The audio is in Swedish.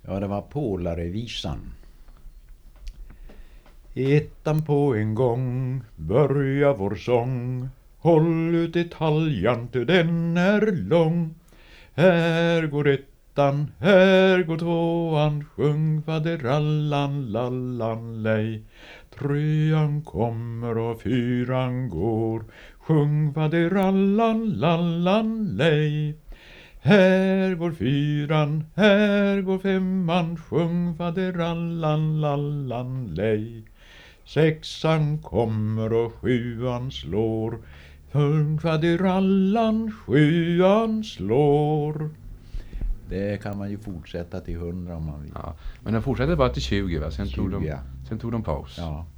Ja, det var Polarevisan. Ettan på en gång börjar vår sång. Håll ut i taljan till den är lång. Här går ettan, här går tvåan. Sjung faderallan, lallan, lej. Trean kommer och fyran går. Sjung faderallan, lallan, lej. Här går fyran, här går femman. Sjung faderallan, lallan, lej. Sexan kommer och sjuan slår. Sjung faderallan, sjuan slår. Det kan man ju fortsätta till 100 om man vill. Ja, men den fortsatte bara till 20, va? Sen 20, ja. Sen tog de paus. Ja.